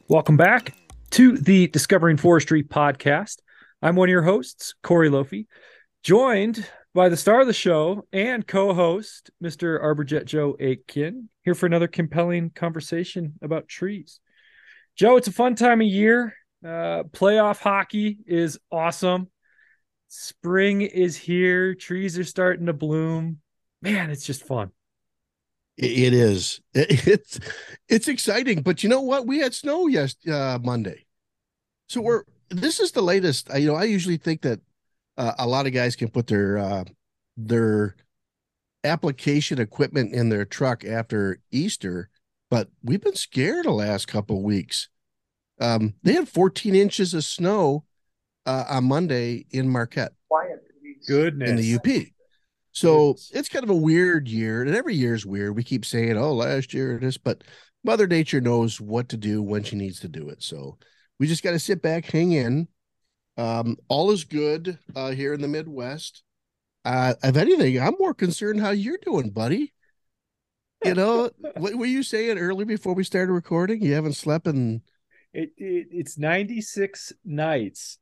Welcome back to the Discovering Forestry podcast. I'm one of your hosts, Corey Lofi, joined by the star of the show and co-host, Mr. Arborjet Joe Aitken, here for another compelling conversation about trees. Joe, it's a fun time of year. Playoff hockey is awesome. Spring is here. Trees are starting to bloom. Man, it's just fun. It is. It's exciting, but you know what? We had snow Monday, so we're this is the latest. I usually think that a lot of guys can put their application equipment in their truck after Easter, but we've been scared the last couple of weeks. They had 14 inches of snow on Monday in Marquette in the Goodness. UP. So Goodness. it's kind of a weird year, and every year is weird. We keep saying, "Oh, last year this," but Mother Nature knows what to do when she needs to do it. So we just got to sit back, hang in. All is good here in the Midwest. If anything, I'm more concerned how you're doing, buddy. What were you saying earlier before we started recording? You haven't slept in. It's 96 nights.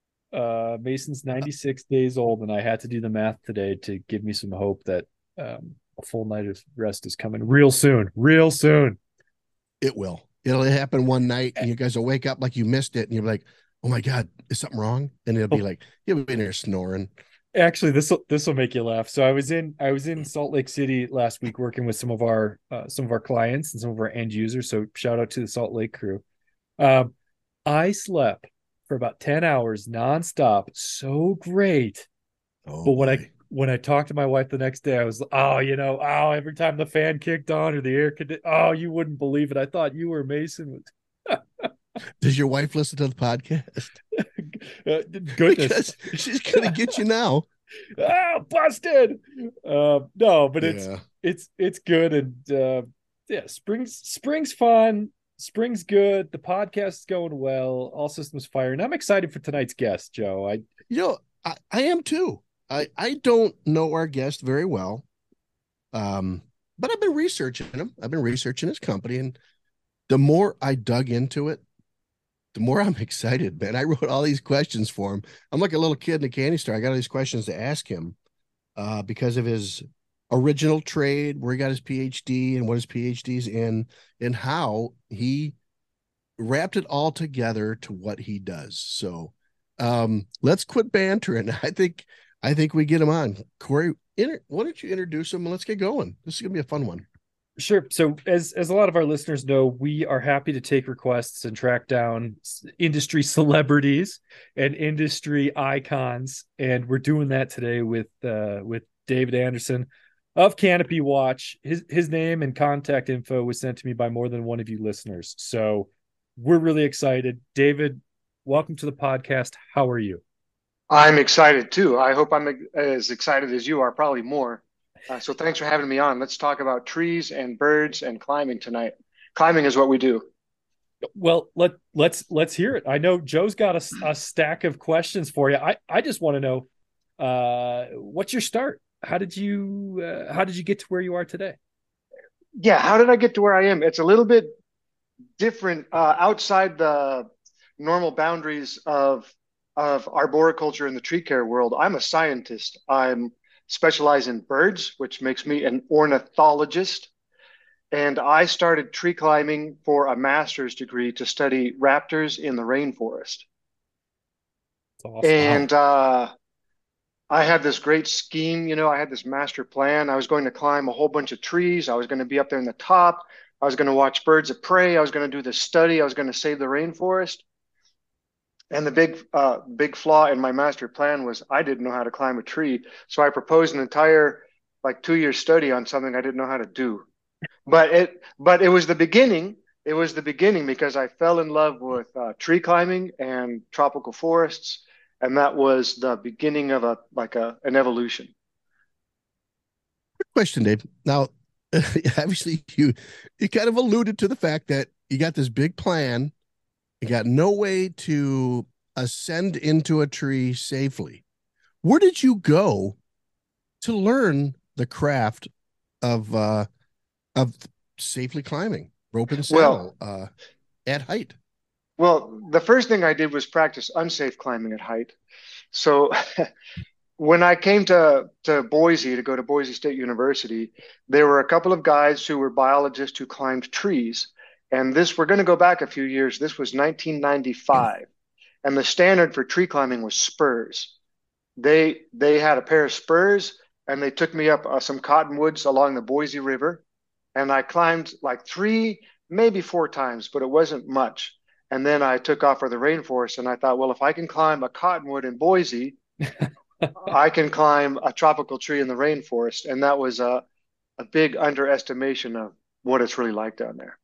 Mason's 96 days old, and I had to do the math today to give me some hope that a full night of rest is coming real soon. Real soon. It will. It'll happen one night, and you guys will wake up like you missed it, and you're like, "Oh my god, is something wrong?" And it'll be Oh, like, "You'll be in there snoring." actually, this will make you laugh. So I was in Salt Lake City last week working with some of our clients and some of our end users. So shout out to the Salt Lake crew. Um, I slept for about 10 hours nonstop. So great. Oh But when I boy. when I talked to my wife the next day, I was, every time the fan kicked on or the air could, you wouldn't believe it. I thought you were Mason. Does your wife listen to the podcast? Goodness. Because she's gonna get you now. Busted. No, but it's Yeah. it's it's good, and yeah, spring's fun. Spring's good. The podcast is going well. All systems firing. I'm excited for tonight's guest, Joe. I I am too. I don't know our guest very well. Um, but I've been researching him. I've been researching his company, and the more I dug into it, the more I'm excited, man. I wrote all these questions for him. I'm like a little kid in a candy store. I got all these questions to ask him because of his original trade, where he got his PhD and what his PhD's in, and how he wrapped it all together to what he does. So let's quit bantering. I think we get him on. Corey, why don't you introduce him and let's get going? This is gonna be a fun one. Sure. So, as a lot of our listeners know, we are happy to take requests and track down industry celebrities and industry icons, and we're doing that today with David Anderson of Canopy Watch. His name and contact info was sent to me by more than one of you listeners, so we're really excited. David, welcome to the podcast. How are you? I'm excited too. I hope I'm as excited as you are, probably more. So thanks for having me on. Let's talk about trees and birds and climbing tonight. Climbing is what we do. Well, let's hear it. I know Joe's got a stack of questions for you. I just want to know, what's your start? How did you get to where you are today? Yeah, how did I get to where I am? It's a little bit different outside the normal boundaries of arboriculture in the tree care world. I'm a scientist. I'm specialized in birds, which makes me an ornithologist. And I started tree climbing for a master's degree to study raptors in the rainforest. It's awesome. Wow. And I had this great scheme, I had this master plan. I was going to climb a whole bunch of trees. I was going to be up there in the top. I was going to watch birds of prey. I was going to do this study. I was going to save the rainforest. And the big flaw in my master plan was I didn't know how to climb a tree. So I proposed an entire like 2 year study on something I didn't know how to do. But it was the beginning. It was the beginning because I fell in love with tree climbing and tropical forests, and that was the beginning of an evolution. Good question, Dave. Now, obviously, you kind of alluded to the fact that you got this big plan. You got no way to ascend into a tree safely. Where did you go to learn the craft of safely climbing rope and Well, saddle at height? Well, the first thing I did was practice unsafe climbing at height. So when I came to Boise to go to Boise State University, there were a couple of guys who were biologists who climbed trees. And this, we're going to go back a few years. This was 1995, and the standard for tree climbing was spurs. They had a pair of spurs, and they took me up some cottonwoods along the Boise River, and I climbed like three, maybe four times, but it wasn't much. And then I took off for the rainforest, and I thought, well, if I can climb a cottonwood in Boise, I can climb a tropical tree in the rainforest. And that was a big underestimation of what it's really like down there.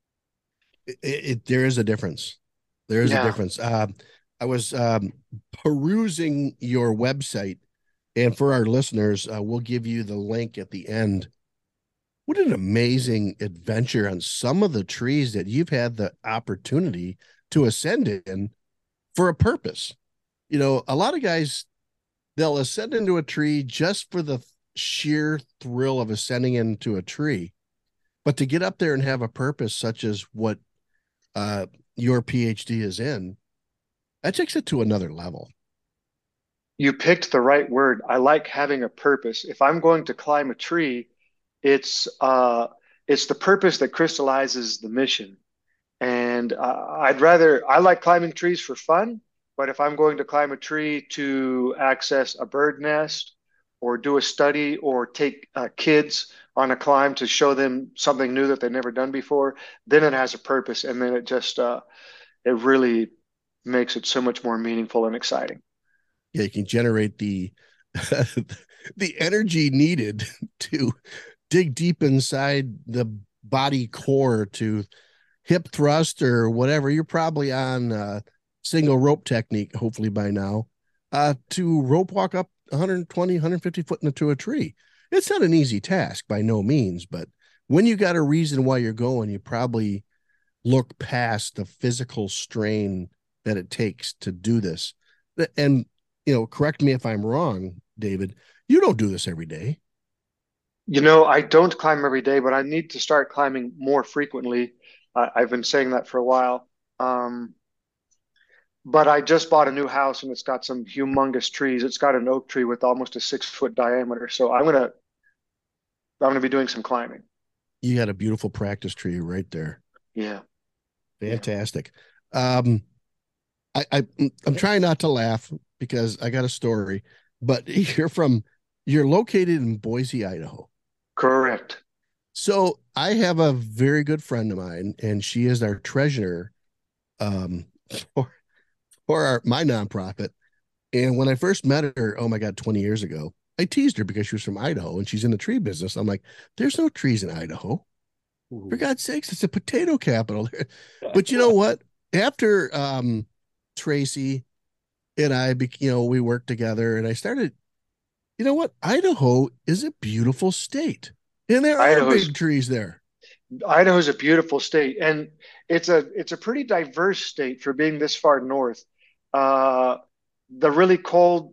There is a difference. There is a Yeah. difference. I was perusing your website, and for our listeners, we'll give you the link at the end. What an amazing adventure on some of the trees that you've had the opportunity to ascend in for a purpose. You know, a lot of guys, they'll ascend into a tree just for the sheer thrill of ascending into a tree. But to get up there and have a purpose, such as what uh, your PhD is in, that takes it to another level. You picked the right word. I like having a purpose. If I'm going to climb a tree, it's uh, it's the purpose that crystallizes the mission. And I like climbing trees for fun, but if I'm going to climb a tree to access a bird nest or do a study or take kids on a climb to show them something new that they've never done before, then it has a purpose. And then it really makes it so much more meaningful and exciting. Yeah, you can generate the the energy needed to dig deep inside the body core to hip thrust or whatever. You're probably on single rope technique, hopefully by now, to rope walk up 120, 150 foot into a tree. It's not an easy task by no means, but when you got a reason why you're going, you probably look past the physical strain that it takes to do this. And, you know, correct me if I'm wrong, David, you don't do this every day. You know, I don't climb every day, but I need to start climbing more frequently. I've been saying that for a while. Um, but I just bought a new house and it's got some humongous trees. It's got an oak tree with almost a 6 foot diameter. So I'm gonna be doing some climbing. You got a beautiful practice tree right there. Yeah. Yeah. Fantastic. Um, I I'm trying not to laugh because I got a story, but you're located in Boise, Idaho. Correct. So I have a very good friend of mine, and she is our treasurer um, for my nonprofit. And when I first met her, oh my God, 20 years ago, I teased her because she was from Idaho and she's in the tree business. I'm like, there's no trees in Idaho. For Ooh. God's sakes, it's a potato capital. But you know what? After Tracy and I, we worked together and I started, you know what? Idaho is a beautiful state and there are big Idaho's trees there. Idaho's a beautiful state, and it's a pretty diverse state for being this far north. Uh, the really cold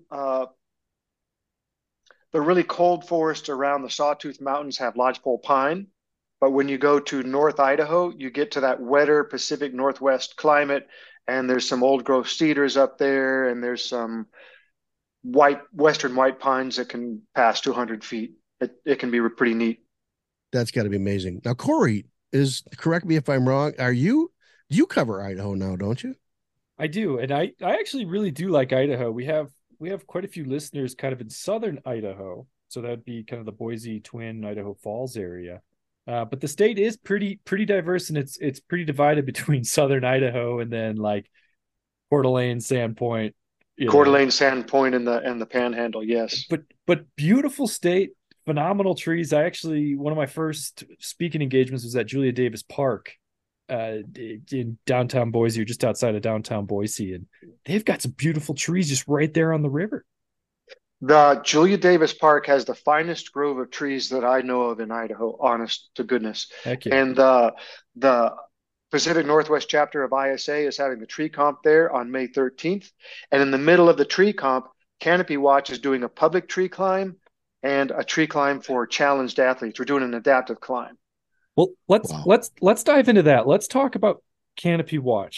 the really cold forests around the Sawtooth Mountains have lodgepole pine, but when you go to North Idaho, you get to that wetter Pacific Northwest climate, and there's some old growth cedars up there, and there's some western white pines that can pass 200 feet. It can be pretty neat. That's got to be amazing. Now, Corey is correct me if I'm wrong. You cover Idaho now, don't you? I do, and I actually really do like Idaho. We have quite a few listeners kind of in southern Idaho, so that'd be kind of the Boise, Twin, Idaho Falls area. But the state is pretty diverse, and it's pretty divided between southern Idaho and then like Coeur d'Alene, Sandpoint, you Coeur know. d'Alene, Sandpoint, and the Panhandle. Yes. But beautiful state, phenomenal trees. I actually one of my first speaking engagements was at Julia Davis Park, in downtown Boise or just outside of downtown Boise, and they've got some beautiful trees just right there on the river. The Julia Davis Park has the finest grove of trees that I know of in Idaho, honest to goodness. Heck yeah. And the Pacific Northwest chapter of ISA is having the tree comp there on May 13th. And in the middle of the tree comp, Canopy Watch is doing a public tree climb and a tree climb for challenged athletes. We're doing an adaptive climb. Well, let's Wow. let's let's dive into that. Let's talk about Canopy Watch.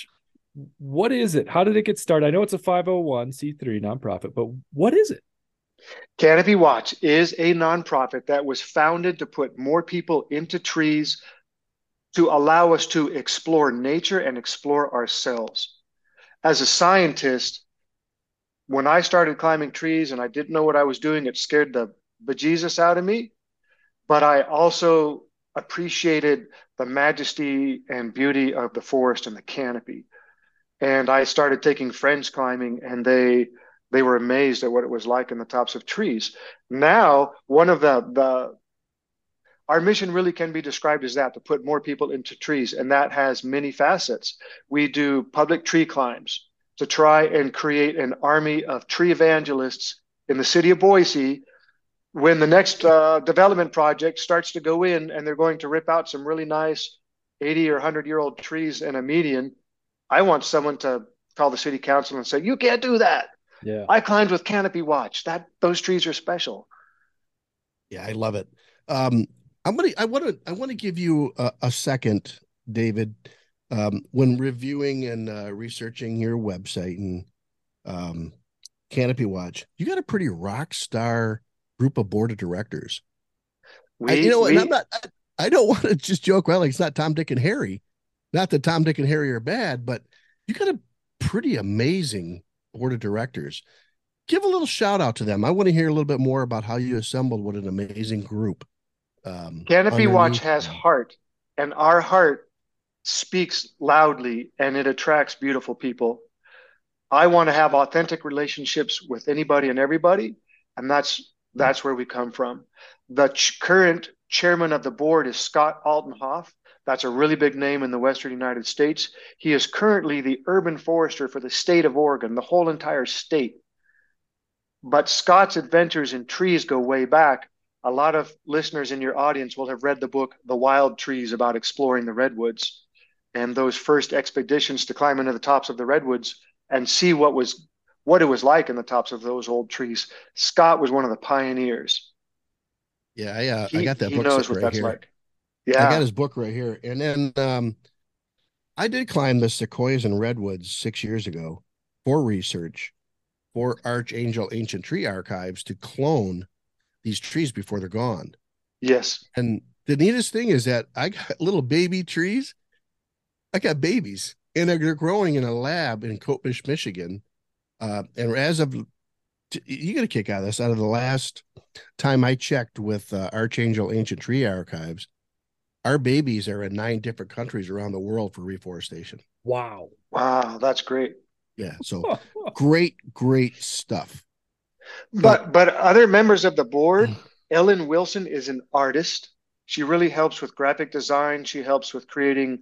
What is it? How did it get started? I know it's a 501c3 nonprofit, but what is it? Canopy Watch is a nonprofit that was founded to put more people into trees to allow us to explore nature and explore ourselves. As a scientist, when I started climbing trees and I didn't know what I was doing, it scared the bejesus out of me. But I also appreciated the majesty and beauty of the forest and the canopy. And I started taking friends climbing, and they were amazed at what it was like in the tops of trees. Now, one of the our mission really can be described as that, to put more people into trees, and that has many facets. We do public tree climbs to try and create an army of tree evangelists in the city of Boise. When the next development project starts to go in and they're going to rip out some really nice 80 or 100-year-old trees in a median, I want someone to call the city council and say, "You can't do that. Yeah. I climbed with Canopy Watch. Those trees are special." Yeah, I love it. I want to give you a second, David. When reviewing and researching your website and Canopy Watch, you got a pretty rock star group of board of directors. I don't want to just joke around like it's not Tom, Dick, and Harry. Not that Tom, Dick, and Harry are bad, but you got a pretty amazing board of directors. Give a little shout out to them. I want to hear a little bit more about how you assembled what an amazing group. Canopy Watch has heart, and our heart speaks loudly, and it attracts beautiful people. I want to have authentic relationships with anybody and everybody, and that's where we come from. The current chairman of the board is Scott Altenhoff. That's a really big name in the Western United States. He is currently the urban forester for the state of Oregon, the whole entire state. But Scott's adventures in trees go way back. A lot of listeners in your audience will have read the book, The Wild Trees, about exploring the redwoods. And those first expeditions to climb into the tops of the redwoods and see what it was like in the tops of those old trees. Scott was one of the pioneers. Yeah, I got that he book knows what right that's here. like. I got Yeah. his book right here. And then I did climb the sequoias and redwoods 6 years ago for research for Archangel Ancient Tree Archives to clone these trees before they're gone. Yes. And the neatest thing is that I got little baby trees. I got babies, and they're growing in a lab in Coatbridge, Michigan. And as of you get a kick out of this. Out of the last time I checked with Archangel Ancient Tree Archives, our babies are in 9 different countries around the world for reforestation. Wow. Wow, that's great. Yeah, so great stuff. But other members of the board, Ellen Wilson is an artist. She really helps with graphic design. She helps with creating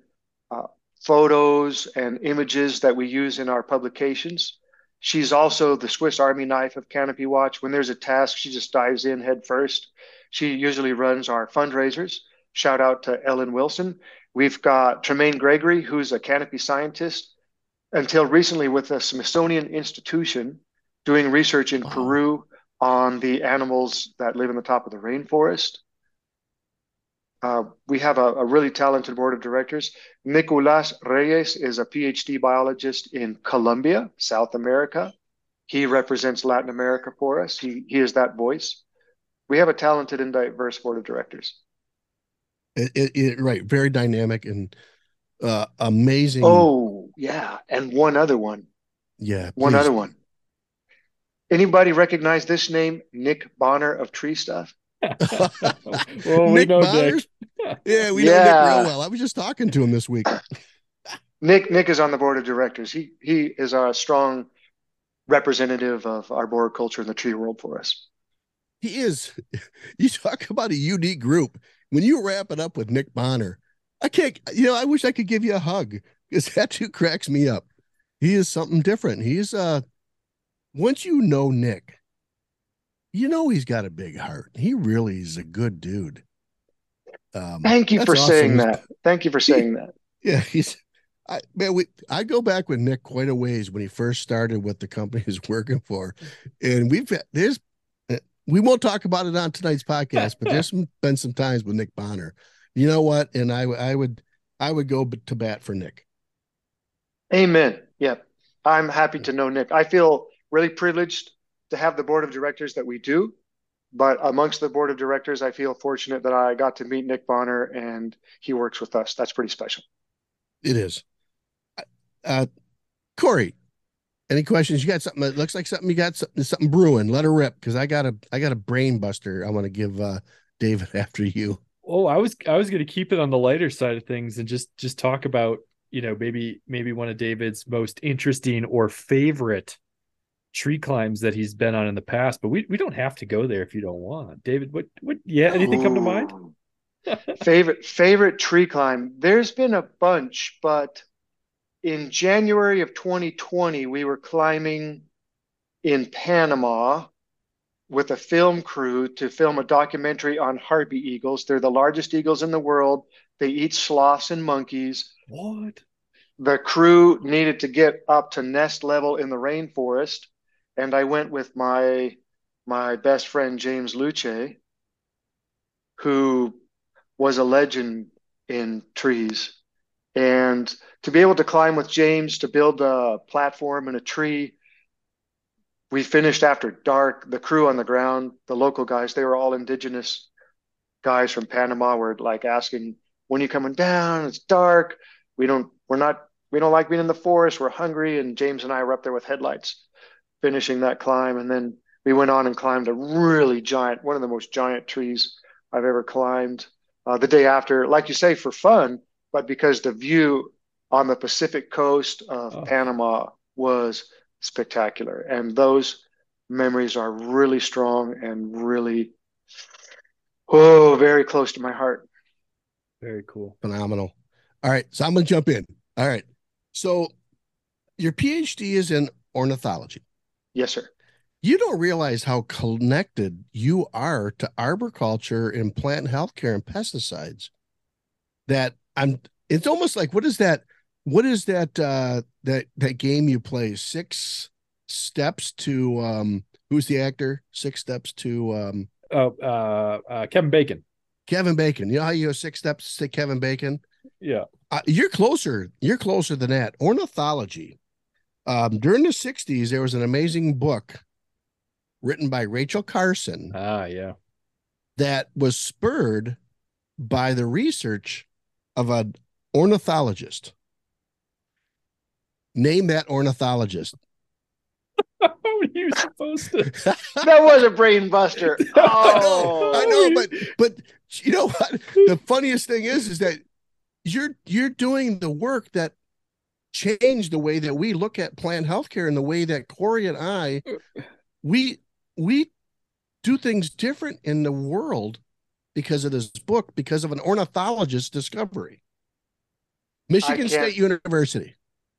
photos and images that we use in our publications. She's also the Swiss Army knife of Canopy Watch. When there's a task, she just dives in head first. She usually runs our fundraisers. Shout out to Ellen Wilson. We've got Tremaine Gregory, who's a canopy scientist, until recently with the Smithsonian Institution, doing research in Peru on the animals that live in the top of the rainforest. We have a really talented board of directors. Nicolas Reyes is a PhD biologist in Colombia, South America. He represents Latin America for us. He is that voice. We have a talented and diverse board of directors. Right, very dynamic and amazing. Oh, yeah. And one other one. Yeah, one please. other one. Anybody recognize this name, Nick Bonner of Tree Stuff? Well, we know Nick. Yeah, we know Nick real well. I was just talking to him this week. Nick is on the board of directors. He is a strong representative of our board culture in the tree world for us. He is. You talk about a unique group. When you wrap it up with Nick Bonner, I can't, I wish I could give you a hug because that too cracks me up. He is something different. He's, once you know Nick, he's got a big heart. He really is a good dude. Thank you for saying that. Thank you for saying that. Yeah, I go back with Nick quite a ways when he first started what the company is working for, and we won't talk about it on tonight's podcast, but there's been some times with Nick Bonner. You know what? And I would go to bat for Nick. Amen. Yeah. I'm happy to know Nick. I feel really privileged to have the board of directors that we do. But amongst the board of directors, I feel fortunate that I got to meet Nick Bonner and he works with us. That's pretty special. It is. Uh, Corey, any questions? You got something that looks like something you got something brewing. Let her rip because I got a brain buster. I want to give David after you. Oh, I was going to keep it on the lighter side of things and just talk about, maybe one of David's most interesting or favorite tree climbs that he's been on in the past, but we don't have to go there if you don't want. David, yeah, anything come to mind? Ooh. Favorite tree climb. There's been a bunch, but in January of 2020, we were climbing in Panama with a film crew to film a documentary on harpy eagles. They're the largest eagles in the world. They eat sloths and monkeys. What? The crew needed to get up to nest level in the rainforest, and I went with my best friend James Luce, who was a legend in trees. And to be able to climb with James to build a platform in a tree, we finished after dark. The crew on the ground, the local guys, they were all indigenous guys from Panama, were like asking, "When are you coming down? It's dark. We don't like being in the forest. We're hungry." And James and I were up there with headlights, finishing that climb. And then we went on and climbed a really giant, one of the most giant trees I've ever climbed. The day after, like you say, for fun, but because the view on the Pacific coast of Oh, Panama was spectacular. And those memories are really strong and really, oh, very close to my heart. very cool. Phenomenal. All right, so I'm gonna jump in. All right, so your PhD is in ornithology. Yes, sir. You don't realize how connected you are to arboriculture and plant healthcare and pesticides. That I'm. It's almost like what is that that game you play? Six steps to who's the actor? Six steps to Oh, Kevin Bacon. Kevin Bacon. You know how you go 6 steps to Kevin Bacon? Yeah. You're closer. You're closer than that. Ornithology. During the 60s, there was an amazing book written by Rachel Carson Yeah. that was spurred by the research of an ornithologist. Name that ornithologist. How are you supposed to? That was a brain buster. I know, Oh, but you know what? The funniest thing is that you're doing the work that changed the way that we look at plant healthcare and the way that Corey and I we do things different in the world because of this book, because of an ornithologist discovery. I Michigan can't. State University.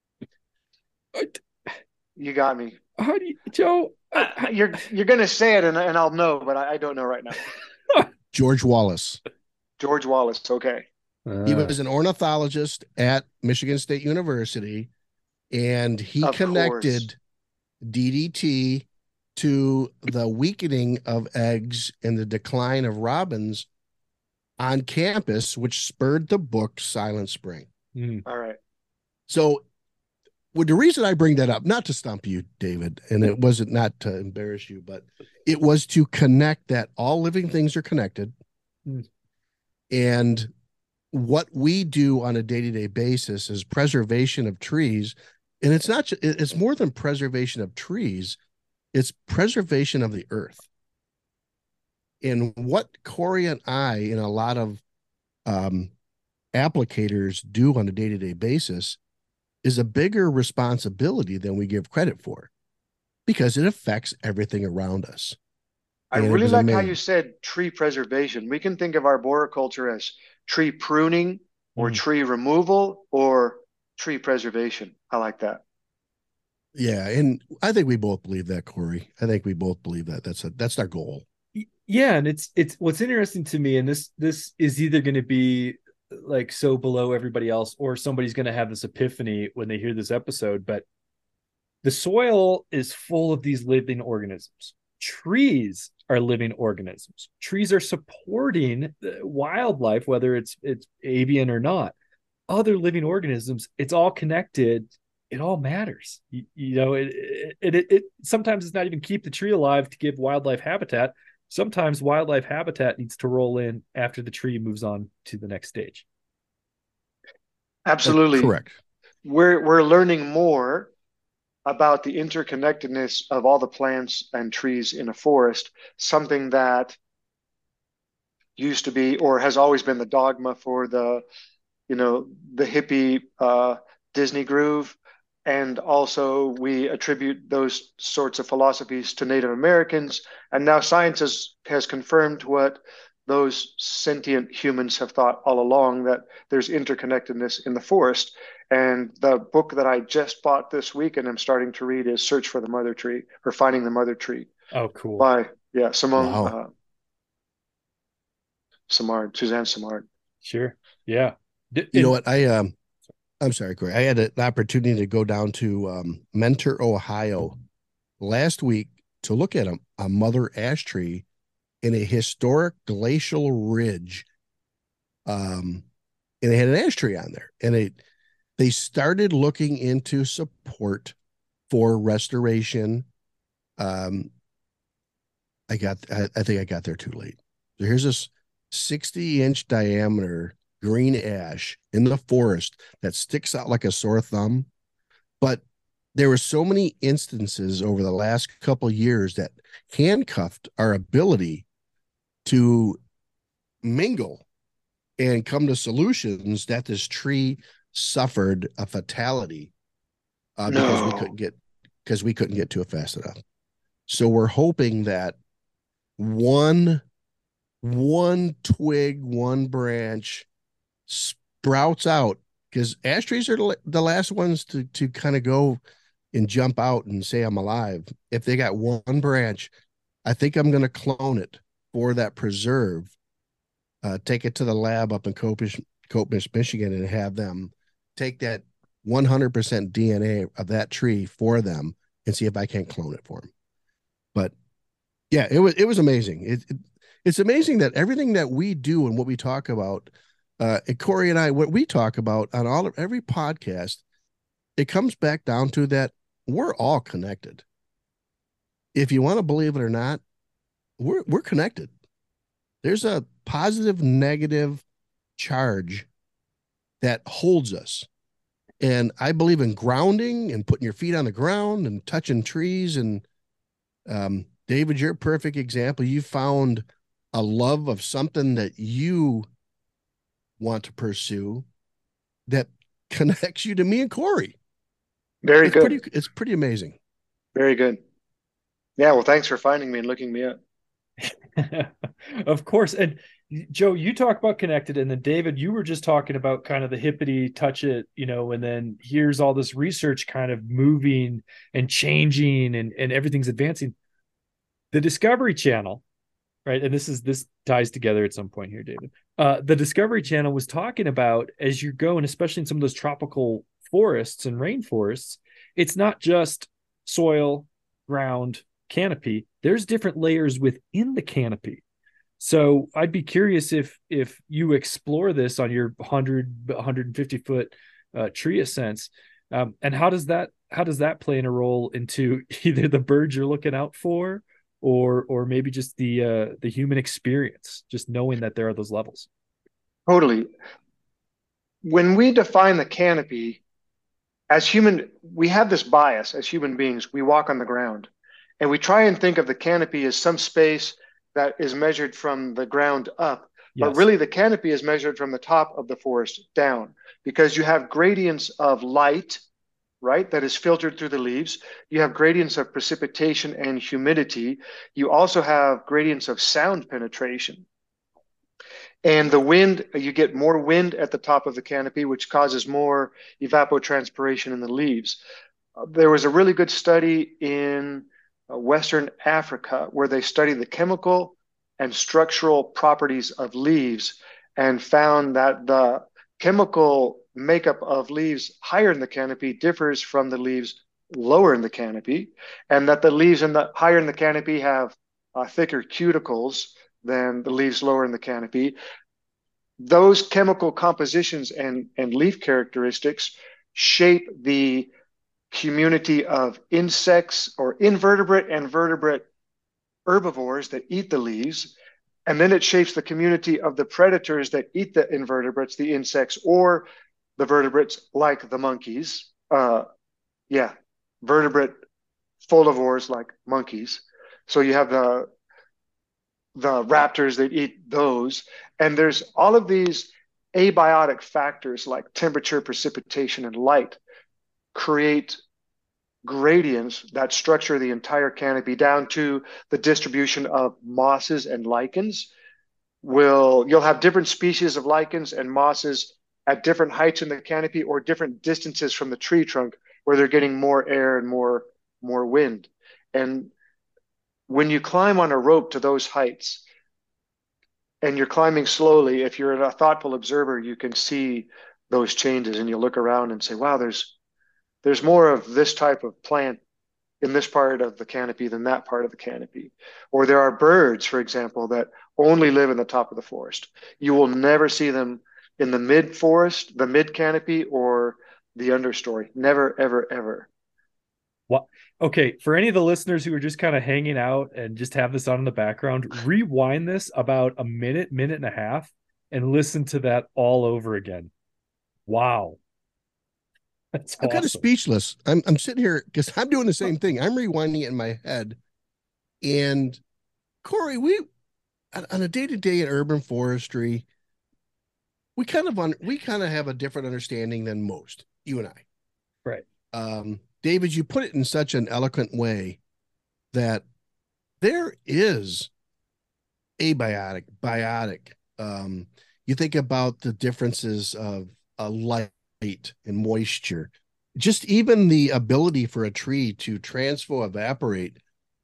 You got me. How do you, Joe? You're gonna say it, and I'll know, but I don't know right now. George Wallace. George Wallace. Okay. He was an ornithologist at Michigan State University, and he Of course. connected DDT to the weakening of eggs and the decline of robins on campus, which spurred the book Silent Spring. All right. So, the reason I bring that up, not to stump you, David, and it wasn't not to embarrass you, but it was to connect that all living things are connected. Mm. And what we do on a day-to-day basis is preservation of trees. And it's not, it's more than preservation of trees, it's preservation of the earth. And what Corey and I, and a lot of applicators do on a day-to-day basis is a bigger responsibility than we give credit for because it affects everything around us. I And it really was like how you amazing. said tree preservation. We can think of arboriculture as tree pruning or Mm. tree removal or tree preservation. I like that. Yeah, and I think we both believe that, Corey. I think we both believe that. That's our goal. Yeah, and it's what's interesting to me, and this is either going to be like so below everybody else, or somebody's going to have this epiphany when they hear this episode. But the soil is full of these living organisms. Trees are living organisms. Trees are supporting wildlife, whether it's avian or not. Other living organisms. It's all connected. it all matters. It sometimes it's not even keep the tree alive to give wildlife habitat. Sometimes wildlife habitat needs to roll in after the tree moves on to the next stage. Absolutely. Correct. We're learning more about the interconnectedness of all the plants and trees in a forest, something that used to be or has always been the dogma for the hippie Disney groove. And also, we attribute those sorts of philosophies to Native Americans. And now science has confirmed what those sentient humans have thought all along, that there's interconnectedness in the forest. And the book that I just bought this week and I'm starting to read is Search for the Mother Tree, or Finding the Mother Tree, Oh, cool. by, yeah, Wow. Suzanne Simard. Sure. Yeah. You know what? I'm sorry, Corey. I had an opportunity to go down to Mentor, Ohio last week to look at a mother ash tree in a historic glacial ridge. And it had an ash tree on there. And they started looking into support for restoration. I think I got there too late. So here's this 60-inch diameter green ash in the forest that sticks out like a sore thumb. But there were so many instances over the last couple of years that handcuffed our ability to mingle and come to solutions, that this tree suffered a fatality because No, we couldn't get to it fast enough. So we're hoping that one twig, one branch sprouts out, because ash trees are the last ones to kind of go and jump out and say I'm alive. If they got one branch, I think I'm going to clone it for that preserve, take it to the lab up in Copish, Michigan, and have them take that 100% DNA of that tree for them and see if I can't clone it for them. But yeah, it was amazing. It's amazing that everything that we do and what we talk about, and Corey and I, what we talk about on every podcast, it comes back down to that we're all connected. If you want to believe it or not, we're connected. There's a positive, negative charge that holds us. And I believe in grounding and putting your feet on the ground and touching trees. And David, you're a perfect example. You found a love of something that you want to pursue that connects you to me and Corey. very good. It's pretty amazing. Very good. Yeah, well, thanks for finding me and looking me up. Of course. And Joe, you talk about connected, and then David, you were just talking about kind of the hippity touch it, and then here's all this research kind of moving and changing, and everything's advancing. The Discovery Channel, right? And this ties together at some point here, David. The Discovery Channel was talking about, as you go, and especially in some of those tropical forests and rainforests, it's not just soil, ground, canopy. There's different layers within the canopy. So I'd be curious if you explore this on your 150 foot tree ascents, and how does that play in a role into either the birds you're looking out for, or maybe just the human experience, just knowing that there are those levels. Totally. When we define the canopy we have this bias as human beings. We walk on the ground and we try and think of the canopy as some space that is measured from the ground up. But Yes. really, the canopy is measured from the top of the forest down, because you have gradients of light, right, that is filtered through the leaves. You have gradients of precipitation and humidity. You also have gradients of sound penetration. And the wind, you get more wind at the top of the canopy, which causes more evapotranspiration in the leaves. There was a really good study in Western Africa where they studied the chemical and structural properties of leaves and found that the chemical makeup of leaves higher in the canopy differs from the leaves lower in the canopy, and that the leaves higher in the canopy have thicker cuticles than the leaves lower in the canopy. Those chemical compositions and leaf characteristics shape the community of insects or invertebrate and vertebrate herbivores that eat the leaves. And then it shapes the community of the predators that eat the invertebrates, the insects, or the vertebrates like the monkeys. Yeah, vertebrate folivores like monkeys. So you have the raptors that eat those. And there's all of these abiotic factors like temperature, precipitation, and light create gradients that structure the entire canopy down to the distribution of mosses and lichens. You'll have different species of lichens and mosses at different heights in the canopy or different distances from the tree trunk where they're getting more air and more wind. And when you climb on a rope to those heights and you're climbing slowly, if you're a thoughtful observer, you can see those changes and you look around and say, wow, there's more of this type of plant in this part of the canopy than that part of the canopy. Or there are birds, for example, that only live in the top of the forest. You will never see them in the mid forest, the mid canopy, or the understory. Never, ever, ever. What? Okay, for any of the listeners who are just kind of hanging out and just have this on in the background, rewind this about a minute, minute and a half, and listen to that all over again. Wow. That's I'm kind of awesome. speechless. I'm sitting here because I'm doing the same thing. I'm rewinding it in my head. And Corey, we on a day-to-day in urban forestry, we kind of have a different understanding than most, you and I. Right. David, you put it in such an eloquent way that there is abiotic, biotic. You think about the differences of light and moisture, just even the ability for a tree to transfer evaporate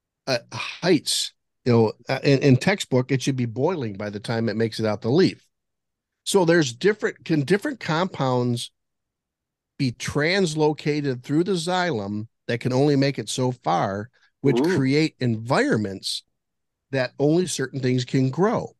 heights. In textbook, it should be boiling by the time it makes it out the leaf. So there's different compounds be translocated through the xylem that can only make it so far, which Ooh. create environments that only certain things can grow.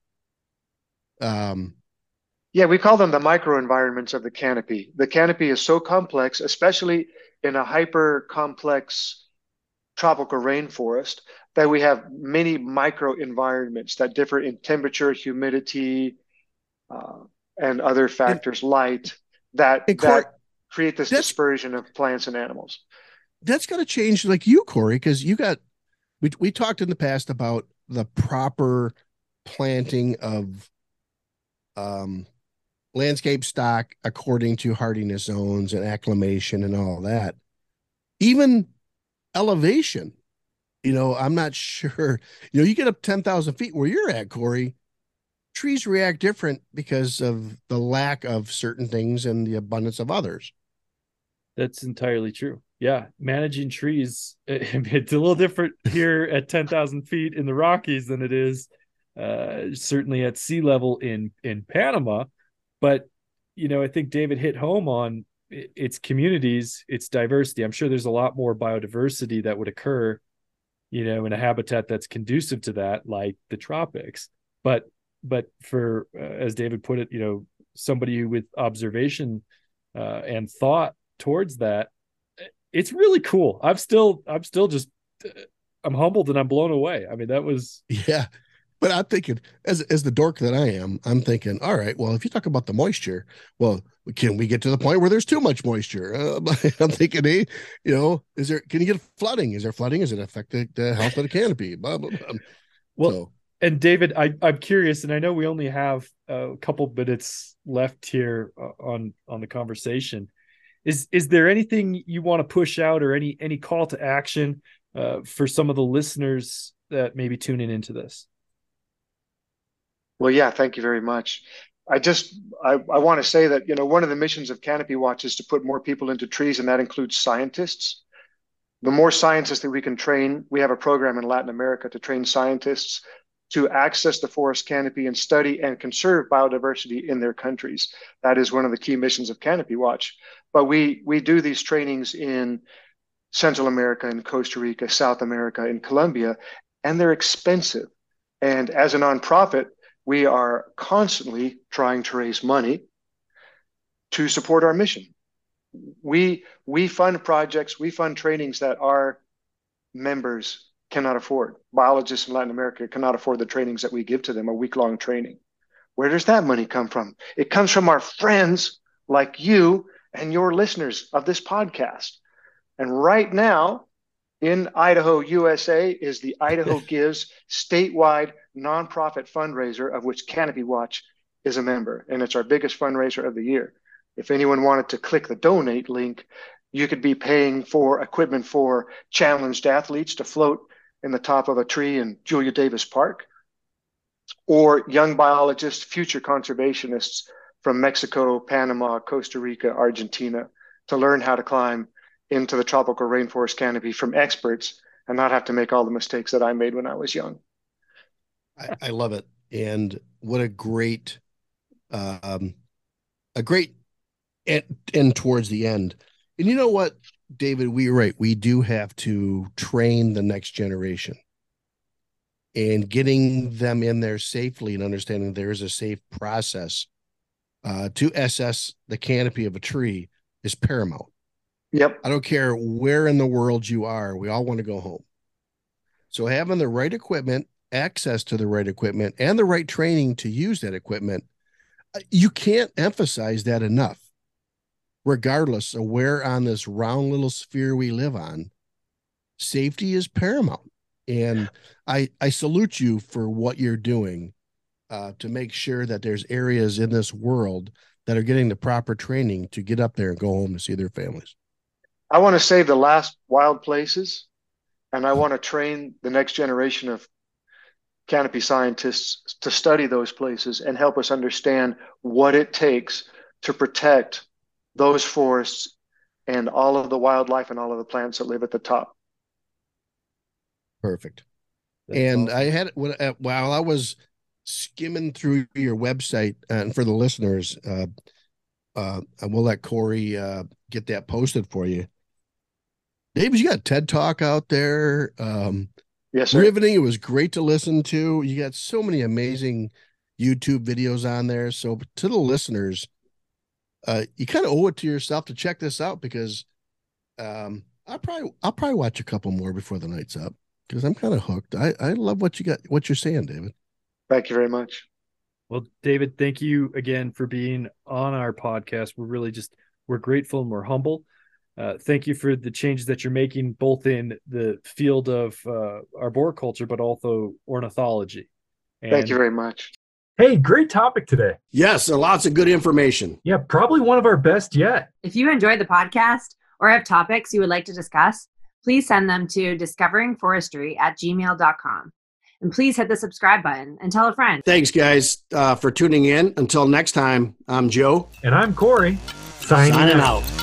Yeah, we call them the microenvironments of the canopy. The canopy is so complex, especially in a hyper complex tropical rainforest, that we have many microenvironments that differ in temperature, humidity, uh, and other and, factors, light, that and Corey, that create this that's dispersion of plants and animals. that's got to change, like you, Corey, because we talked in the past about the proper planting of um, landscape stock according to hardiness zones and acclimation and all that. Even elevation, I'm not sure. You get up 10,000 feet where you're at, Corey, trees react different because of the lack of certain things and the abundance of others. That's entirely true. Yeah, managing trees, it's a little different here at 10,000 feet in the Rockies than it is certainly at sea level in Panama. But, I think David hit home on its communities, its diversity. I'm sure there's a lot more biodiversity that would occur, in a habitat that's conducive to that, like the tropics. But for, as David put it, somebody who with observation and thought towards that, it's really cool. I'm still just I'm humbled and I'm blown away. I mean, that was Yeah. But I'm thinking, as the dork that I am, I'm thinking, all right, well, if you talk about the moisture, well, can we get to the point where there's too much moisture? I'm thinking, hey, can you get flooding? Is there flooding? Is it affect the health of the canopy? Blah, blah, blah. well. So, And David, I'm curious, and I know we only have a couple minutes left here on the conversation. Is there anything you want to push out, or any call to action for some of the listeners that may be tuning into this? Well, yeah, thank you very much. I want to say that, one of the missions of Canopy Watch is to put more people into trees, and that includes scientists. The more scientists that we can train, we have a program in Latin America to train scientists to access the forest canopy and study and conserve biodiversity in their countries. That is one of the key missions of Canopy Watch. But we do these trainings in Central America, in Costa Rica, South America, in Colombia, and they're expensive. And as a nonprofit, we are constantly trying to raise money to support our mission. we fund projects, we fund trainings that our members cannot afford. Biologists in Latin America cannot afford the trainings that we give to them, a week-long training. Where does that money come from? It comes from our friends like you and your listeners of this podcast. And right now in Idaho, USA is the Idaho Gives statewide nonprofit fundraiser, of which Canopy Watch is a member. And it's our biggest fundraiser of the year. If anyone wanted to click the donate link, you could be paying for equipment for challenged athletes to float in the top of a tree in Julia Davis Park, or young biologists, future conservationists from Mexico, Panama, Costa Rica, Argentina, to learn how to climb into the tropical rainforest canopy from experts and not have to make all the mistakes that I made when I was young. I love it. And what a great end towards the end. And you know what, David, we're right. We do have to train the next generation, and getting them in there safely and understanding there is a safe process to assess the canopy of a tree is paramount. Yep. I don't care where in the world you are. We all want to go home. So having the right equipment, access to the right equipment, and the right training to use that equipment, you can't emphasize that enough. Regardless of where on this round little sphere we live on, safety is paramount. And I salute you for what you're doing to make sure that there's areas in this world that are getting the proper training to get up there and go home and see their families. I want to save the last wild places, and I want to train the next generation of canopy scientists to study those places and help us understand what it takes to protect those forests and all of the wildlife and all of the plants that live at the top. Perfect. And awesome. I had, while I was skimming through your website, and for the listeners, I will let Corey get that posted for you. David, you got a TED Talk out there. Yes, sir. Riveting. It was great to listen to. You got so many amazing YouTube videos on there. So to the listeners, you kind of owe it to yourself to check this out, because I'll probably watch a couple more before the night's up, because I'm kind of hooked. I love what you're saying, David. Thank you very much. Well, David, thank you again for being on our podcast. We're grateful and we're humble. Thank you for the changes that you're making, both in the field of arboriculture, but also ornithology. Thank you very much. Hey, great topic today. Yes, lots of good information. Yeah, probably one of our best yet. If you enjoyed the podcast or have topics you would like to discuss, please send them to discoveringforestry@gmail.com. And please hit the subscribe button and tell a friend. Thanks, guys, for tuning in. Until next time, I'm Joe. And I'm Corey. Signing out.